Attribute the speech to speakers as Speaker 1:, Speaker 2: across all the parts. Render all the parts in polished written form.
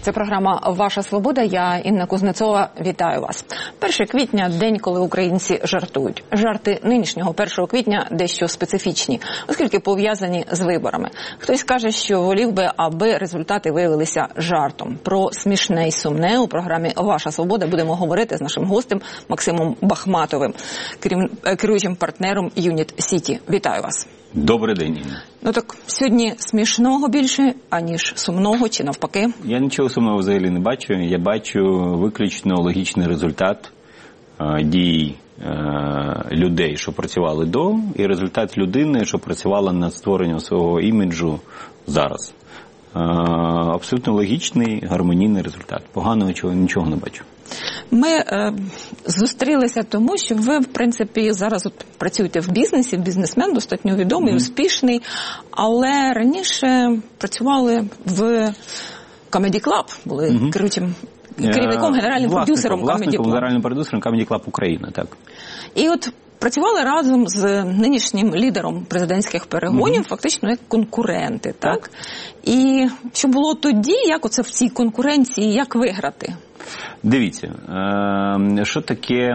Speaker 1: Це програма «Ваша свобода». Я, Інна Кузнецова, вітаю вас. 1 квітня – день, коли українці жартують. Жарти нинішнього 1 квітня дещо специфічні, оскільки пов'язані з виборами. Хтось каже, що волів би, аби результати виявилися жартом. Про смішне і сумне у програмі «Ваша свобода» будемо говорити з нашим гостем Максимом Бахматовим, керуючим партнером Юніт Сіті. Вітаю вас.
Speaker 2: Добрий день, Інна.
Speaker 1: Ну так, сьогодні смішного більше, аніж сумного, чи навпаки?
Speaker 2: Я нічого сумного взагалі не бачу. Я бачу виключно логічний результат дій людей, що працювали до, і результат людини, що працювала над створенням свого іміджу зараз. Абсолютно логічний, гармонійний результат. Поганого нічого не бачу.
Speaker 1: Ми зустрілися тому, що ви, в принципі, зараз от працюєте в бізнесі, бізнесмен, достатньо відомий, успішний, але раніше працювали в Comedy Club, були керівником, генеральним продюсером Comedy Club.
Speaker 2: Власником, генеральним продюсером Comedy Club Україна, так.
Speaker 1: І от працювали разом з нинішнім лідером президентських перегонів, фактично як конкуренти, так? І що було тоді, як оце в цій конкуренції, як виграти?
Speaker 2: Дивіться, що таке...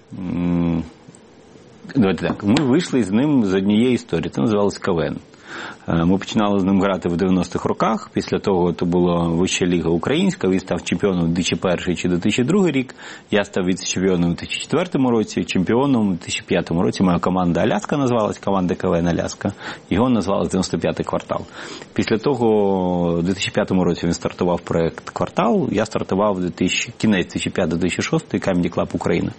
Speaker 2: Давайте так, ми вийшли з ним з однієї історії, це називалось КВН. Ми починали з ним грати в 90-х роках, після того це була Вища ліга українська, він став чемпіоном у 2001 чи 2002 рік, я став віце-чемпіоном у 2004 році, чемпіоном у 2005 році, моя команда Аляска називалась, команда КВН Аляска, його назвали 95-й квартал. Після того у 2005 році він стартував проєкт «Квартал», я стартував кінець 2005-2006 Comedy Club Україна.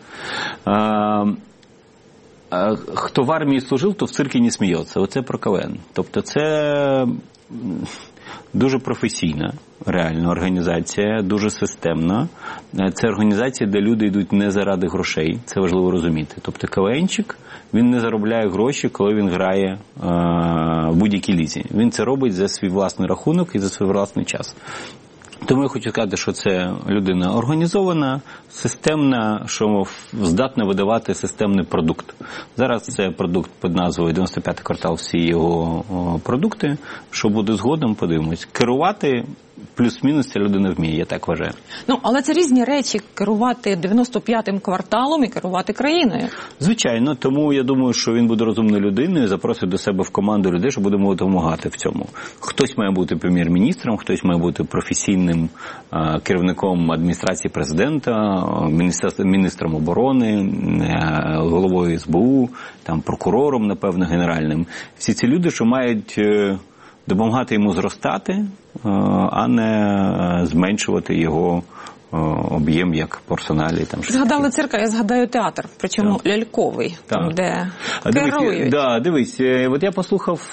Speaker 2: Хто в армії служив, то в циркі не сміється. Оце про КВН. Тобто це дуже професійна, реальна організація, дуже системна. Це організація, де люди йдуть не заради грошей, це важливо розуміти. Тобто КВНчик, він не заробляє гроші, коли він грає в будь-якій лізі. Він це робить за свій власний рахунок і за свій власний час. Тому я хочу сказати, що це людина організована, системна, що здатна видавати системний продукт. Зараз це продукт під назвою 95-й квартал, всі його продукти. Що буде згодом, подивимось. Керувати плюс-мінус ця людина вміє, я так вважаю.
Speaker 1: Ну, але це різні речі, керувати 95-м кварталом і керувати країною.
Speaker 2: Звичайно, тому я думаю, що він буде розумною людиною, запросить до себе в команду людей, що будемо допомагати в цьому. Хтось має бути прем'єр-міністром, хтось має бути професійним керівником адміністрації президента, міністром оборони, головою СБУ, там, прокурором, напевно, генеральним. Всі ці люди, що мають допомагати йому зростати, а не зменшувати його об'єм як персоналі.
Speaker 1: Згадали цирк, я згадаю театр, причому ляльковий, там, де керують.
Speaker 2: Дивись, от я послухав,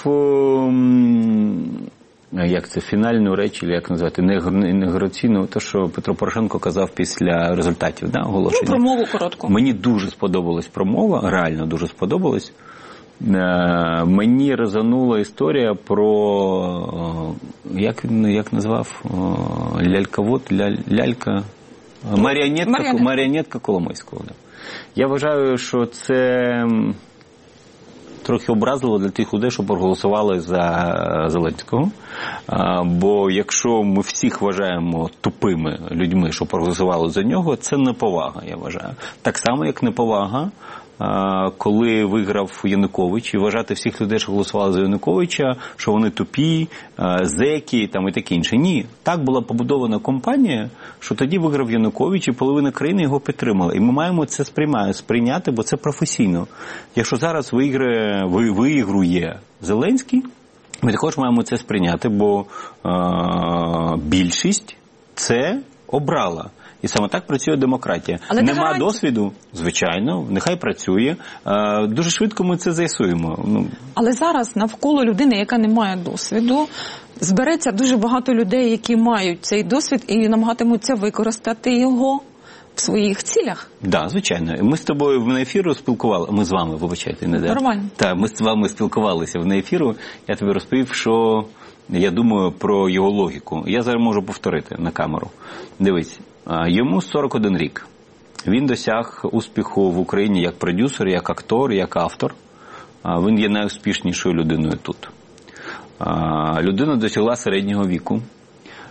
Speaker 2: як це, фінальну реч, як назвати, інаугураційну, те, що Петро Порошенко казав після результатів, оголошення.
Speaker 1: Ну, промову коротку.
Speaker 2: Мені дуже сподобалась промова, реально дуже сподобалась. Мені резонула історія про, як назвав, маріонетка Коломойського. Я вважаю, що це трохи образливо для тих людей, що проголосували за Зеленського. Бо якщо ми всіх вважаємо тупими людьми, що проголосували за нього, це неповага, я вважаю. Так само, як неповага, коли виграв Янукович, і вважати всіх людей, що голосували за Януковича, що вони тупі, зеки і таке інше. Ні, так була побудована кампанія, що тоді виграв Янукович, і половина країни його підтримала. І ми маємо це сприйняти, бо це професійно. Якщо зараз виігрує Зеленський, ми також маємо це сприйняти, бо більшість це обрала. І саме так працює демократія.
Speaker 1: Але
Speaker 2: нема досвіду, звичайно, нехай працює. Дуже швидко ми це з'ясуємо.
Speaker 1: Але зараз навколо людини, яка не має досвіду, збереться дуже багато людей, які мають цей досвід і намагатимуться використати його в своїх цілях.
Speaker 2: Так, звичайно. Ми з тобою на ефіру спілкувалися. Ми з вами, вибачайте, не де.
Speaker 1: Нормально.
Speaker 2: Так, ми з вами спілкувалися на ефіру. Я тобі розповів, що я думаю про його логіку. Я зараз можу повторити на камеру. Дивись. Йому 41 рік. Він досяг успіху в Україні як продюсер, як актор, як автор. Він є найуспішнішою людиною тут. Людина досягла середнього віку.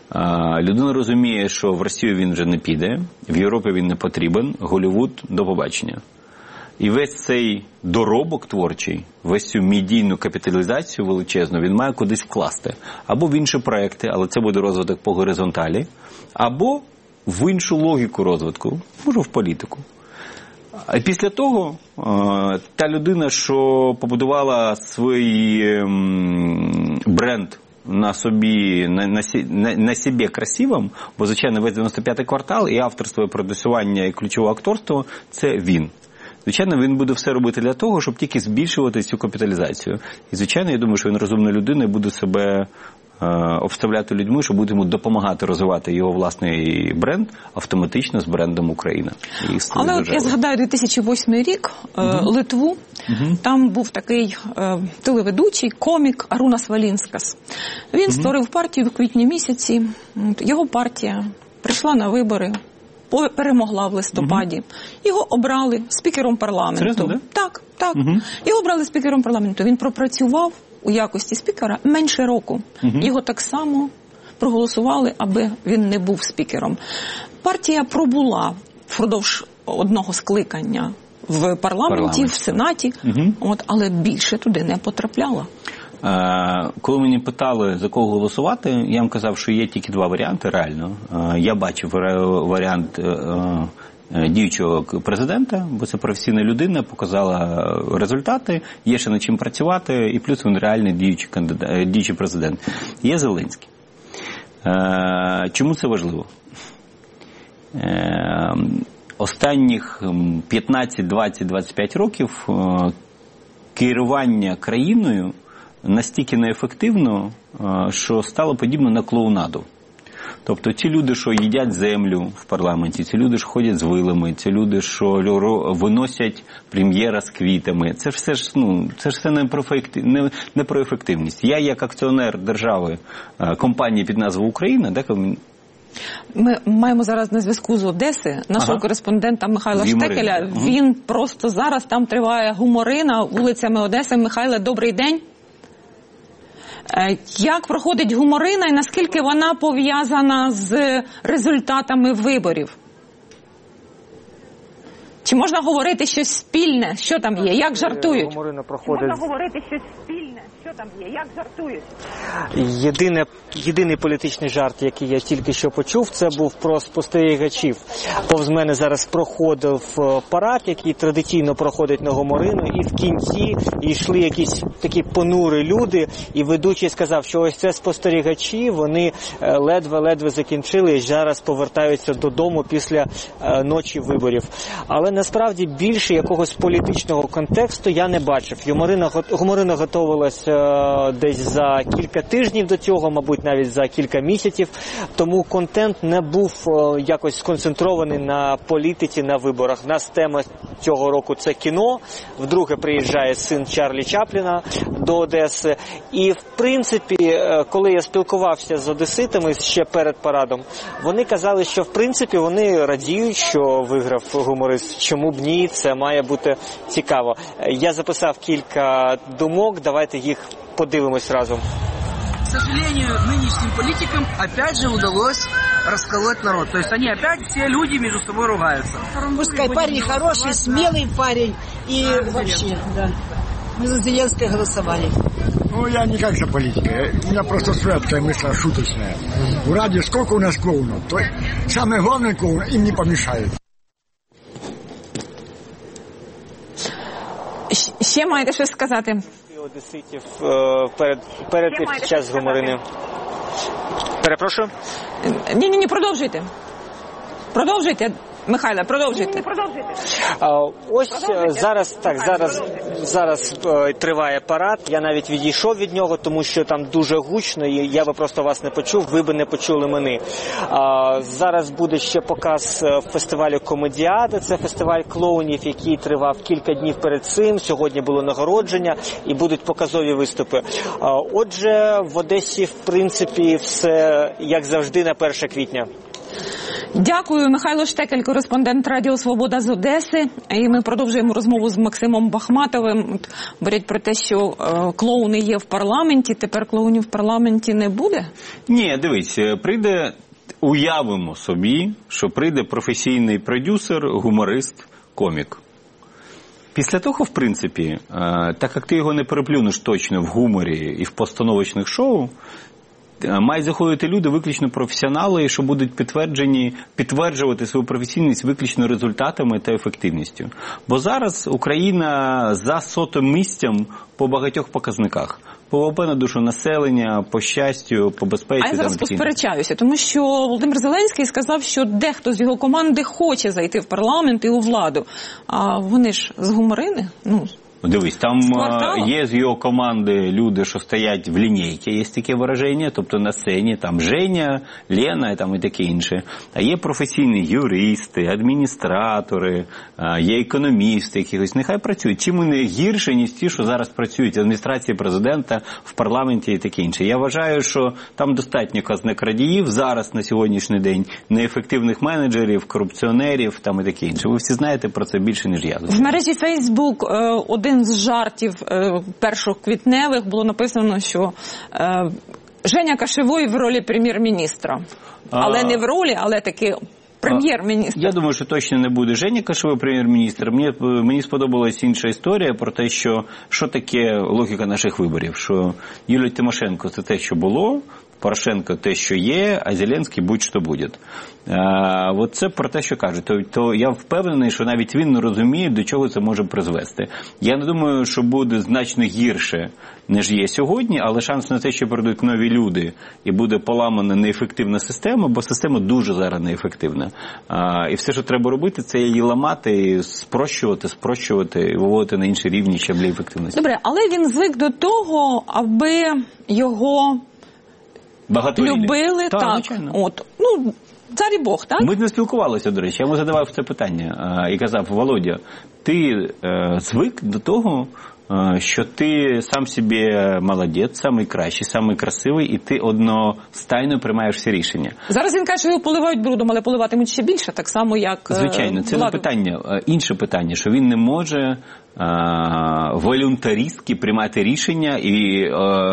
Speaker 2: Людина розуміє, що в Росію він вже не піде, в Європі він не потрібен, Голлівуд – до побачення. І весь цей доробок творчий, весь цю медійну капіталізацію величезну, він має кудись вкласти. Або в інші проекти, але це буде розвиток по горизонталі, або в іншу логіку розвитку, може в політику. А після того та людина, що побудувала свій бренд на собі, на себе красивим, бо, звичайно, весь 95-й квартал і авторство, і продюсування, і ключове акторство – це він. Звичайно, він буде все робити для того, щоб тільки збільшувати цю капіталізацію. І, звичайно, я думаю, що він розумна людина і буде себе обставляти людьми, що буде йому допомагати розвивати його власний бренд автоматично з брендом Україна.
Speaker 1: Але от я згадаю 2008 рік, Литву, там був такий телеведучий, комік Арунас Валінскас. Він створив партію в квітні місяці, його партія прийшла на вибори, перемогла в листопаді. Його обрали спікером парламенту.
Speaker 2: Серйозно, да?
Speaker 1: Так. Його обрали спікером парламенту. Він пропрацював у якості спікера менше року. Його так само проголосували, аби він не був спікером. Партія пробула впродовж одного скликання в парламенті, в Сенаті, але більше туди не потрапляла.
Speaker 2: Коли мені питали, за кого голосувати, я їм казав, що є тільки два варіанти, реально. Я бачив варіант діючого президента, бо це професійна людина, показала результати, є ще над чим працювати, і плюс він реальний діючий президент. Є Зеленський. Чому це важливо? Останніх 15, 20, 25 років керування країною настільки неефективно, що стало подібно на клоунаду. Тобто ці люди, що їдять землю в парламенті, ці люди, що ходять з вилами, ці люди, що виносять прем'єра з квітами, це ж все не про ефективність. Я, як акціонер держави, компанії під назвою Україна,
Speaker 1: ми маємо зараз на зв'язку з Одеси нашого кореспондента Михайла Штекеля. Він просто зараз, там триває гуморина вулицями Одеси. Михайле, добрий день. Як проходить гуморина і наскільки вона пов'язана з результатами виборів? Чи можна говорити щось спільне? Що там є? Як жартують?
Speaker 3: Гуморина проходить.
Speaker 1: Можна говорити щось спільне? Що там є? Як жартують?
Speaker 3: Єдиний політичний жарт, який я тільки що почув, це був про спостерігачів. Повз мене зараз проходив парад, який традиційно проходить на гуморину, і в кінці йшли якісь такі понурі люди, і ведучий сказав, що ось це спостерігачі, вони ледве-ледве закінчили і зараз повертаються додому після ночі виборів. Але насправді більше якогось політичного контексту я не бачив. Гуморина готувалася десь за кілька тижнів до цього, мабуть, навіть за кілька місяців, тому контент не був якось сконцентрований на політиці, на виборах. У нас тема цього року – це кіно, вдруге приїжджає син Чарлі Чапліна до Одеси, і, в принципі, коли я спілкувався з одеситами ще перед парадом, вони казали, що, в принципі, вони радіють, що виграв гуморист. Чому б ні, це має бути цікаво. Я записав кілька думок, давайте їх подивимось разом.
Speaker 4: К сожалению, нынешним политикам опять же удалось расколоть народ. То есть они опять, все люди между собой ругаются.
Speaker 5: Пускай парень хороший, смелый парень и вообще, да. Мы за Зеленского голосовали.
Speaker 6: Ну, я никак за политикой. У меня просто своя такая мысль шуточная. В радио сколько у нас клоунов? То самое главное клоун им не помешает.
Speaker 1: Ще маєте щось сказати?
Speaker 3: Одеситів перед і під час гуморини. Перепрошую?
Speaker 1: Ні, продовжуйте. Продовжуйте, Михайле, продовжуйте.
Speaker 3: Ось зараз триває парад. Я навіть відійшов від нього, тому що там дуже гучно, і я би просто вас не почув, ви би не почули мене. Зараз буде ще показ фестивалю Комедіада. Це фестиваль клоунів, який тривав кілька днів перед цим. Сьогодні було нагородження і будуть показові виступи. Отже, в Одесі, в принципі, все як завжди на 1 квітня.
Speaker 1: Дякую. Михайло Штекель, кореспондент Радіо Свобода з Одеси. І ми продовжуємо розмову з Максимом Бахматовим. Говорять про те, що клоуни є в парламенті. Тепер клоунів в парламенті не буде?
Speaker 2: Ні, дивись, прийде, уявимо собі, що прийде професійний продюсер, гуморист, комік. Після того, в принципі, так як ти його не переплюнеш точно в гуморі і в постановочних шоу, мають заходити люди виключно професіонали, що будуть підтверджувати свою професійність виключно результатами та ефективністю. Бо зараз Україна за 100-м місцем по багатьох показниках. По ВВП на душу населення, по щастю, по безпеці.
Speaker 1: А я зараз посперечаюся, тому що Володимир Зеленський сказав, що дехто з його команди хоче зайти в парламент і у владу. А вони ж з гуморини?
Speaker 2: Дивись, там є з його команди люди, що стоять в лінійці, є таке вираження, тобто на сцені, там Женя, Лена там, і таке інше. А є професійні юристи, адміністратори, є економісти якихось. Нехай працюють. Чим вони гірше, ніж ті, що зараз працюють в адміністрації президента, в парламенті і таке інше. Я вважаю, що там достатньо казнокрадіїв зараз на сьогоднішній день, неефективних менеджерів, корупціонерів там, і таке інше. Ви всі знаєте про це більше, ніж я.
Speaker 1: В мережі Facebook один з жартів першоквітневих було написано, що Женя Кошевой в ролі прем'єр-міністра. Але не в ролі, але таки прем'єр-міністр.
Speaker 2: Я думаю, що точно не буде Женя Кошевой прем'єр-міністр. Мені сподобалась інша історія про те, що таке логіка наших виборів. Що Юлія Тимошенко – це те, що було, Порошенко – те, що є, а Зеленський – будь-що буде. От це про те, що кажуть. То я впевнений, що навіть він не розуміє, до чого це може призвести. Я не думаю, що буде значно гірше, ніж є сьогодні, але шанс на те, що прийдуть нові люди і буде поламана неефективна система, бо система дуже зараз неефективна. І все, що треба робити, це її ламати, спрощувати і виводити на інші рівні щаблі ефективності.
Speaker 1: Добре, але він звик до того, аби його любили, так. Цар і Бог, так?
Speaker 2: Ми не спілкувалися, до речі. Я йому задавав це питання і казав: Володя, ти звик до того, що ти сам собі молодець, самий кращий, самий красивий, і ти одностайно приймаєш всі рішення.
Speaker 1: Зараз він каже, що його поливають брудом, але поливатимуть ще більше, так само, як
Speaker 2: звичайно, це не питання. Інше питання, що він не може волюнтаристськи приймати рішення і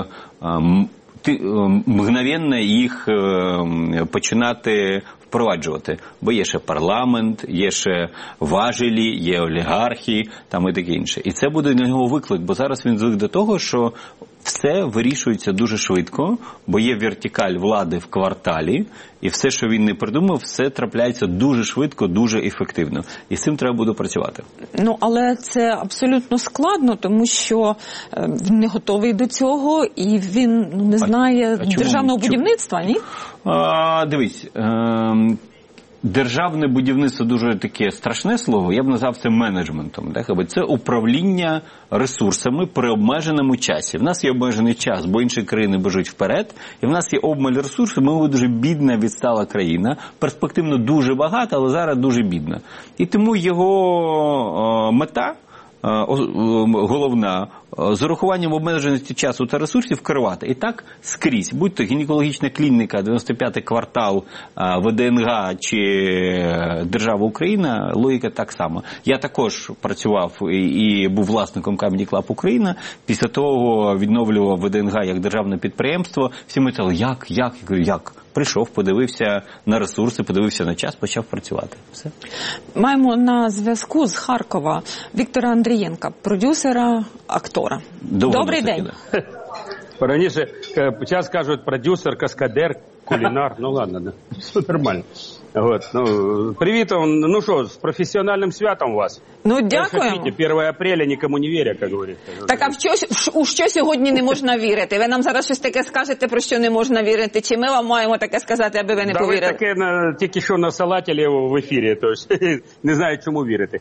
Speaker 2: мгновенно їх починати впроваджувати. Бо є ще парламент, є ще важелі, є олігархи, там і таке інше. І це буде для нього виклик, бо зараз він звик до того, що все вирішується дуже швидко, бо є вертикаль влади в кварталі, і все, що він не придумав, все трапляється дуже швидко, дуже ефективно. І з цим треба буде працювати.
Speaker 1: Але це абсолютно складно, тому що він не готовий до цього, і він не знає державного будівництва, ні?
Speaker 2: Дивись, державне будівництво дуже таке страшне слово, я б назвав це менеджментом. Це управління ресурсами при обмеженому часі. В нас є обмежений час, бо інші країни біжуть вперед, і в нас є обмаль ресурсів, ми дуже бідна, відстала країна, перспективно дуже багата, але зараз дуже бідна. І тому його мета головна, з урахуванням обмеженості часу та ресурсів керувати. І так скрізь. Будь-то гінекологічна клініка, 95-й квартал, ВДНГ чи Держава Україна, логіка так само. Я також працював і був власником Comedy Club Україна. Після того відновлював ВДНГ як державне підприємство. Всі ми казали, як? Я кажу, як? Прийшов, подивився на ресурси, подивився на час, почав працювати. Все.
Speaker 1: Маємо на зв'язку з Харкова Віктора Андрієнка, продюсера, актора. Добрий день.
Speaker 7: Раніше, зараз кажуть, продюсер, каскадер, кулінар. Ну ладно, да. Все нормально. Привіт вам. Ну що, з професіональним святом вас.
Speaker 1: Дякуємо.
Speaker 7: 1 апреля нікому не вірять, як говорять.
Speaker 1: Так, а у що сьогодні не можна вірити? Ви нам зараз щось таке скажете, про що не можна вірити? Чи ми вам маємо таке сказати, аби ви не повірили?
Speaker 7: Ви таке тільки що насалатили в ефірі, тож не знаю, чому вірити.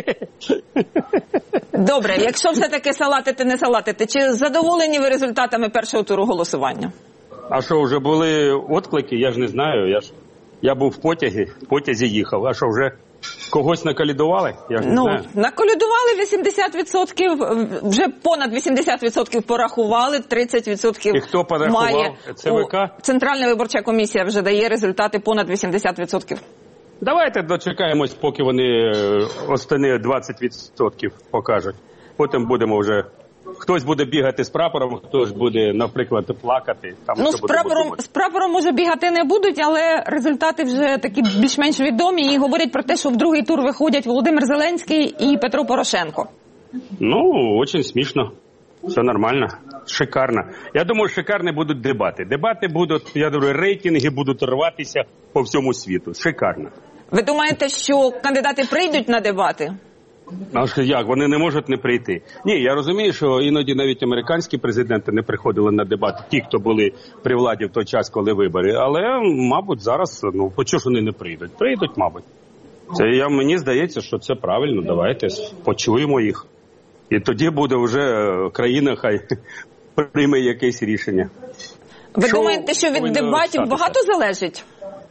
Speaker 1: Добре, якщо все-таки салатити, не салатити, чи задоволені ви результатами першого туру голосування?
Speaker 7: А що, вже були відклики? Я ж не знаю, я був в потязі їхав, а що, вже когось наколядували? Я ж не знаю.
Speaker 1: Наколядували 80%, вже понад 80% порахували, 30%
Speaker 7: і хто порахував?
Speaker 1: має.
Speaker 7: ЦВК?
Speaker 1: Центральна виборча комісія вже дає результати понад 80%.
Speaker 7: Давайте дочекаємось, поки вони останні 20% покажуть. Потім будемо вже... Хтось буде бігати з прапором, хтось буде, наприклад, плакати. Там
Speaker 1: з прапором, може, бігати не будуть, але результати вже такі більш-менш відомі і говорять про те, що в другий тур виходять Володимир Зеленський і Петро Порошенко.
Speaker 7: Очень смішно. Все нормально. Шикарно. Я думаю, шикарні будуть дебати. Дебати будуть, я думаю, рейтинги будуть рватися по всьому світу. Шикарно.
Speaker 1: Ви думаєте, що кандидати прийдуть на дебати?
Speaker 7: А як? Вони не можуть не прийти. Ні, я розумію, що іноді навіть американські президенти не приходили на дебати, ті, хто були при владі в той час, коли вибори. Але, мабуть, зараз, чого ж вони не прийдуть? Прийдуть, мабуть. Мені здається, що це правильно. Давайте почуємо їх. І тоді буде вже країна, хай прийме якесь рішення.
Speaker 1: Ви думаєте, що від дебатів багато залежить?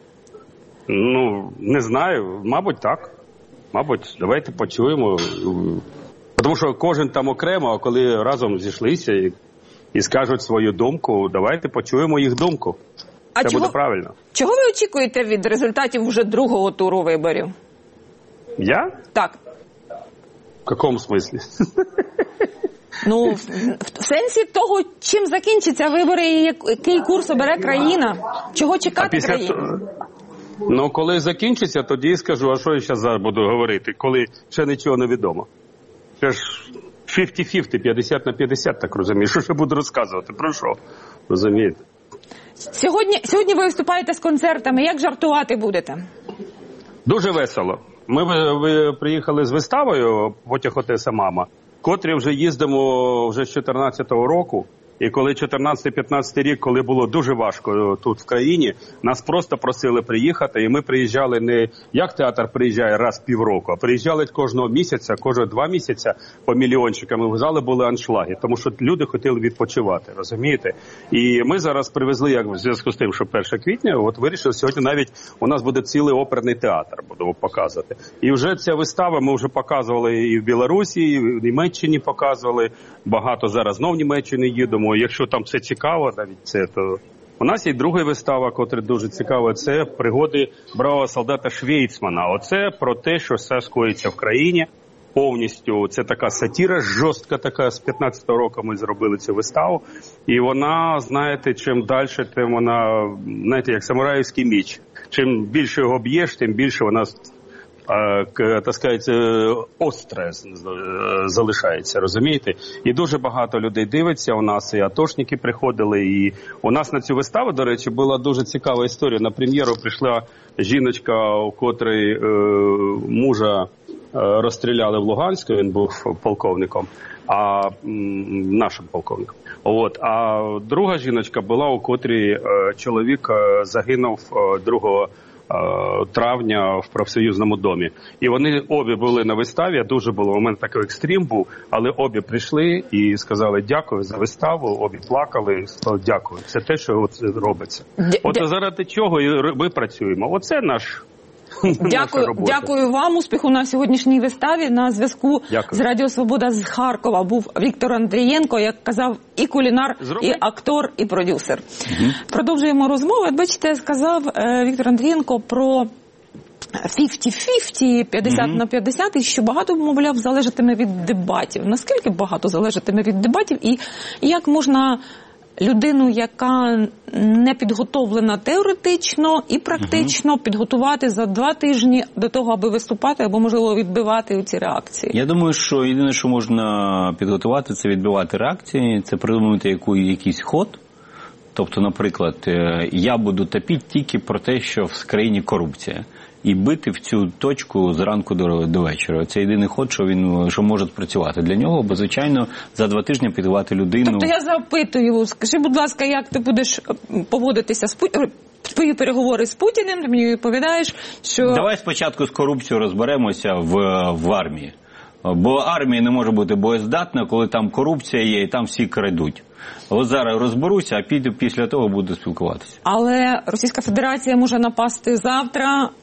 Speaker 7: Не знаю. Мабуть, так. Мабуть, давайте почуємо. Тому що кожен там окремо, а коли разом зійшлися і скажуть свою думку, давайте почуємо їх думку. Це буде правильно.
Speaker 1: Чого ви очікуєте від результатів вже другого туру виборів?
Speaker 7: Я?
Speaker 1: Так.
Speaker 7: В якому смислі?
Speaker 1: В сенсі того, чим закінчаться вибори і який курс обере країна. Чого чекати країні?
Speaker 7: Коли закінчиться, тоді скажу, а що я зараз буду говорити, коли ще нічого не відомо. Це ж 50-50, 50 на 50, так розумієш. Що ще буду розказувати? Про що? Розумієте?
Speaker 1: Сьогодні ви виступаєте з концертами. Як жартувати будете?
Speaker 7: Дуже весело. Ми приїхали з виставою «Потяг Одеса Мама», котрі вже їздимо вже з 14-го року. І коли 14-15 рік, коли було дуже важко тут в країні, нас просто просили приїхати, і ми приїжджали не як театр приїжджає раз в півроку, а приїжджали кожного місяця, кожні 2 місяці по мільйончикам, і в залі були аншлаги, тому що люди хотіли відпочивати, розумієте? І ми зараз привезли, як в зв'язку з тим, що 1 квітня, вирішили, сьогодні навіть у нас буде цілий оперний театр, будемо показувати. І вже ця вистава ми вже показували і в Білорусі, і в Німеччині показували, багато зараз знов в Німеччині їдемо. Якщо там все цікаво, навіть це, то у нас є друга вистава, котра дуже цікава, це пригоди бравого солдата Швейцмана. Оце про те, що все скоїться в країні повністю. Це така сатира, жорстка така, з 15-го року ми зробили цю виставу. І вона, знаєте, чим далі, тим вона, знаєте, як самураївський меч. Чим більше його б'єш, тим більше вона, так сказати, остре залишається, розумієте? І дуже багато людей дивиться, у нас і атошники приходили, і у нас на цю виставу, до речі, була дуже цікава історія. На прем'єру прийшла жіночка, у котрої мужа розстріляли в Луганську, він був полковником, нашим полковником. А друга жіночка була, у котрій чоловік загинув 2 травня в профсоюзному домі. І вони обі були на виставі, дуже було, у мене такий екстрім був, але обі прийшли і сказали дякую за виставу, обі плакали, сказали дякую. Це те, що робиться. Заради чого ми працюємо. Оце наш...
Speaker 1: Дякую вам. Успіху на сьогоднішній виставі. На зв'язку з Радіо Свобода з Харкова був Віктор Андрієнко, як казав, і кулінар, і актор, і продюсер. Продовжуємо розмову. Бачите, сказав Віктор Андрієнко про 50-50, 50 на 50, і що багато, мовляв, залежатиме від дебатів. Наскільки багато залежатиме від дебатів, і як можна людину, яка не підготовлена теоретично і практично, підготувати за 2 тижні до того, аби виступати, або, можливо, відбивати ці реакції?
Speaker 2: Я думаю, що єдине, що можна підготувати, це відбивати реакції, це придумати якийсь ход. Тобто, наприклад, я буду топити тільки про те, що в країні корупція. І бити в цю точку зранку до вечора. Це єдиний ход, що може спрацювати для нього, бо, звичайно, за 2 тижні підготувати людину...
Speaker 1: Тобто я запитую, скажи, будь ласка, як ти будеш поводитися з твої переговори з Путіним, ти мені відповідаєш, що... Давай спочатку з корупцією розберемося в армії. Бо армія не може бути боєздатна, коли там корупція є і там всі крадуть. Ось зараз розберуся, а після того буду спілкуватися. Але Російська Федерація може напасти завтра,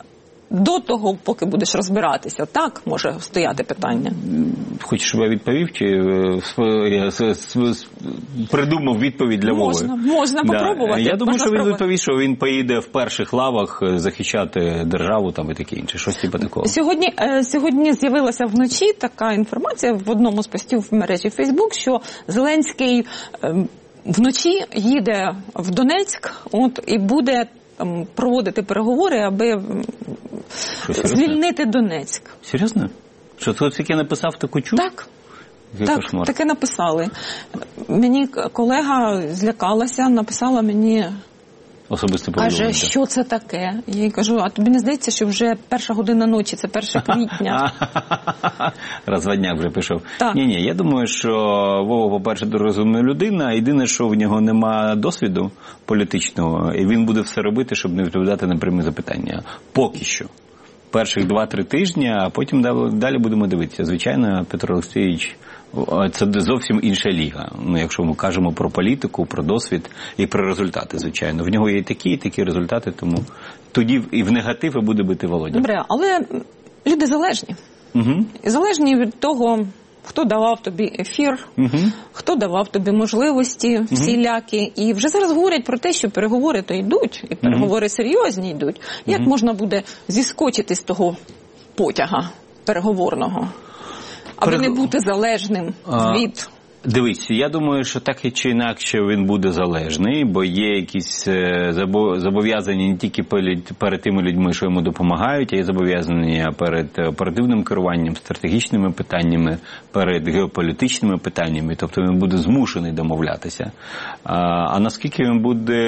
Speaker 1: до того, поки будеш розбиратися, так може стояти питання?
Speaker 2: Хочеш, щоб я відповів, чи я придумав відповідь для Вови?
Speaker 1: Можна попробувати.
Speaker 2: Я думаю, що він відповість, що він поїде в перших лавах захищати державу там і таке інше. Щось типу такого.
Speaker 1: Сьогодні з'явилася вночі така інформація в одному з постів в мережі Facebook, що Зеленський вночі їде в Донецьк і буде проводити переговори, аби звільнити Донецьк.
Speaker 2: Серйозно? Що хтось таке написав таку чушь?
Speaker 1: Так. Так, таке написали. Мені колега злякалася, написала мені,
Speaker 2: особисто повідомлення.
Speaker 1: каже, що це таке? Я їй кажу, а тобі не здається, що вже 1 година ночі, це 1 квітня?
Speaker 2: Розводняк вже пішов.
Speaker 1: Так.
Speaker 2: Ні, я думаю, що Вова, по-перше, дуже розумна людина, єдине, що в нього нема досвіду політичного, і він буде все робити, щоб не відповідати на прямі запитання. Поки що. Перших 2-3 тижні, а потім далі будемо дивитися. Звичайно, Петро Олексійович, це зовсім інша ліга. Якщо ми кажемо про політику, про досвід і про результати, звичайно. В нього є і такі результати, тому тоді і в негатив і буде бити Володя.
Speaker 1: Добре, але люди залежні.
Speaker 2: Угу.
Speaker 1: Залежні від того, хто давав тобі ефір, хто давав тобі можливості всілякі. І вже зараз говорять про те, що переговори то йдуть, і переговори серйозні йдуть. Як можна буде зіскочити з того потяга переговорного, аби не бути залежним від...
Speaker 2: Дивись, я думаю, що так і чи інакше він буде залежний, бо є якісь зобов'язання не тільки перед тими людьми, що йому допомагають, а є зобов'язання перед оперативним керуванням, стратегічними питаннями, перед геополітичними питаннями, тобто він буде змушений домовлятися. А наскільки він буде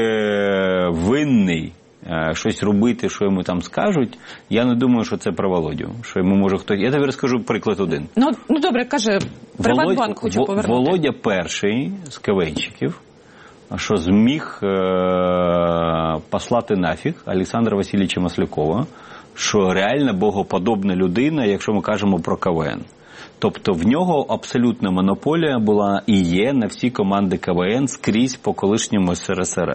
Speaker 2: винний щось робити, що йому там скажуть, я не думаю, що це про Володю. Що йому може хтось... Я тобі розкажу приклад один.
Speaker 1: Ну добре, каже, Приватбанк хочу повернути.
Speaker 2: Володя перший з КВНщиків, що зміг послати нафіг Олександра Васильовича Маслякова, що реально богоподобна людина, якщо ми кажемо про КВН. Тобто в нього абсолютна монополія була і є на всі команди КВН скрізь по колишньому СРСР.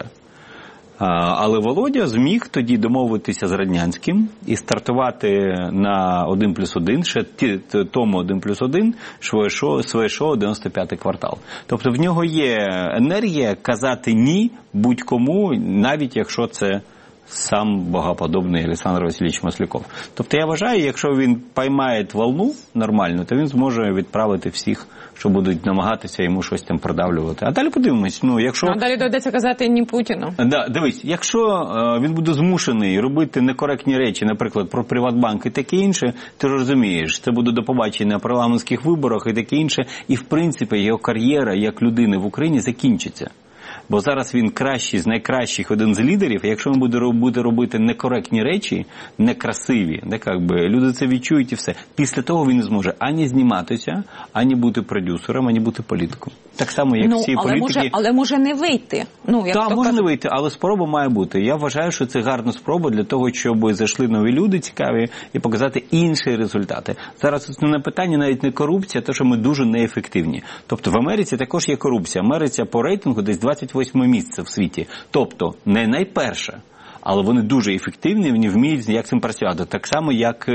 Speaker 2: Але Володя зміг тоді домовитися з Раднянським і стартувати на 1+1, ще тому 1+1, своє шоу «95-й квартал». Тобто в нього є енергія казати «ні» будь-кому, навіть якщо це сам богоподобний Олександр Васильович Масляков. Тобто я вважаю, якщо він поймає волну нормально, то він зможе відправити всіх, що будуть намагатися йому щось там продавлювати. А далі подивимось.
Speaker 1: А далі доведеться казати «ні» Путіну.
Speaker 2: Дивись, якщо він буде змушений робити некоректні речі, наприклад, про Приватбанк і таке інше, ти ж розумієш, це буде до побачення на парламентських виборах і таке інше, і в принципі його кар'єра як людини в Україні закінчиться. Бо зараз він кращий з найкращих, один з лідерів, і якщо він буде робити некоректні речі, некрасиві, люди це відчують і все. Після того він не зможе ані зніматися, ані бути продюсером, ані бути політиком. Так само, як всі політики.
Speaker 1: Але може не вийти.
Speaker 2: Так, може не вийти, але спроба має бути. Я вважаю, що це гарна спроба для того, щоб зайшли нові люди цікаві і показати інші результати. Зараз основне питання навіть не корупція, а те, що ми дуже неефективні. Тобто в Америці також є корупція. Америка по рейтингу десь 28 місце в світі. Тобто не найперша, але вони дуже ефективні, вони вміють як цим працювати. Так само, як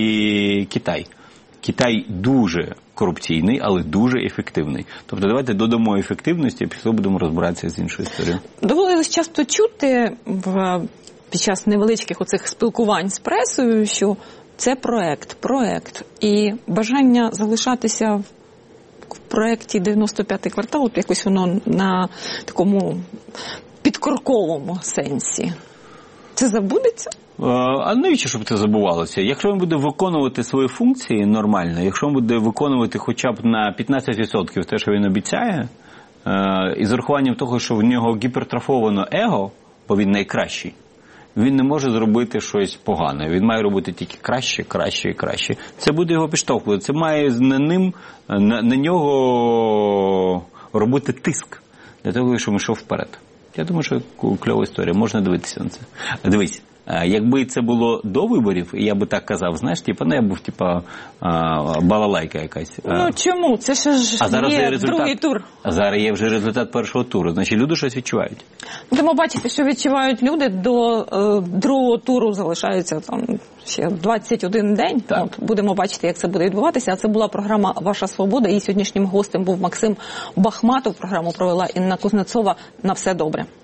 Speaker 2: і Китай. Китай дуже корупційний, але дуже ефективний. Тобто давайте додамо ефективності, і після будемо розбиратися з іншою історією.
Speaker 1: Доводилось часто чути під час невеличких оцих спілкувань з пресою, що це проект. І бажання залишатися в проєкті «95-й квартал», якось воно на такому підкорковому сенсі. Це забудеться?
Speaker 2: А навіщо, щоб це забувалося? Якщо він буде виконувати свої функції нормально, якщо він буде виконувати хоча б на 15% те, що він обіцяє, і з урахуванням того, що в нього гіпертрофовано его, бо він найкращий, він не може зробити щось погане. Він має робити тільки краще і краще. Це буде його підштовхувати. Це має на нього робити тиск для того, щоб він йшов вперед. Я думаю, що кльова історія. Можна дивитися на це. Дивись, Якби це було до виборів, я би так казав, знаєш, я був, балалайка якась.
Speaker 1: Ну, чому? Це ж є другий тур.
Speaker 2: А зараз є вже результат першого туру, значить люди щось відчувають.
Speaker 1: Будемо бачити, що відчувають люди. До другого туру залишається ще 21 день. Будемо бачити, як це буде відбуватися. А це була програма «Ваша свобода». Її сьогоднішнім гостем був Максим Бахматов. Програму провела Інна Кузнецова. На все добре.